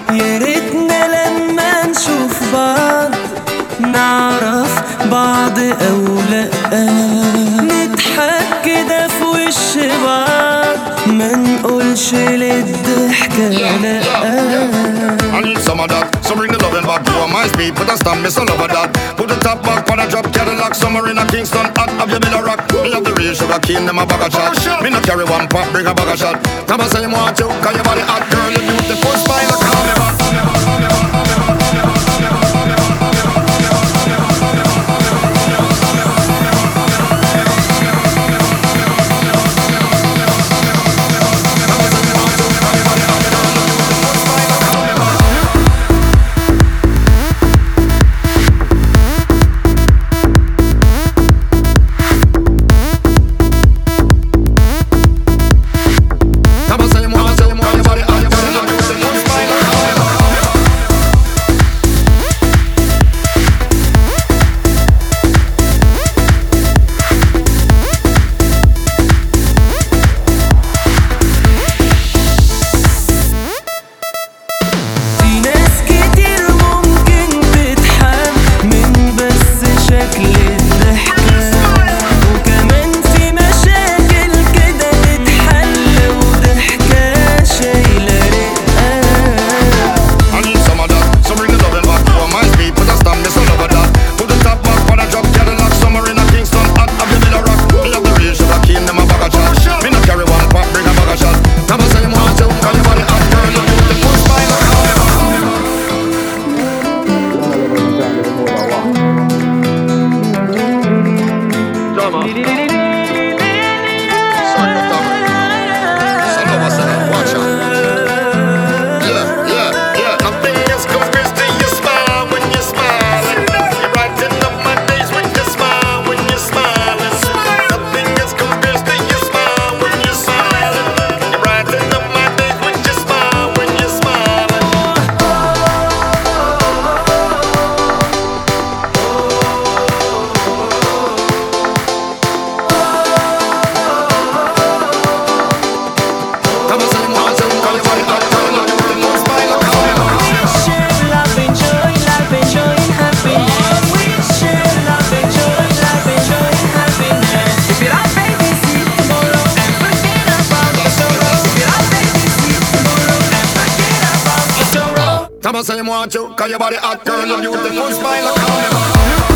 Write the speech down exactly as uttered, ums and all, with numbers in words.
يا ريتنا لما نشوف بعض نعرف بعض أو لأ، نضحك كده في وش بعض ما نقولش للضحكة لأ. I need some of that, so bring the loving back to my speed. Put a stamp, me so love of that. Put the top back on a drop Cadillac. Summer in a Kingston, hot, have you been a rock? Me have the real sugar cane, them a bag of shot. Me no carry one pop, bring a bag of shot. Come and say you want to, cause your body hot, girl. You beautiful smile, like call me back. Come and say you want to, cause your body hot, girl. You beautiful smile, like call me back.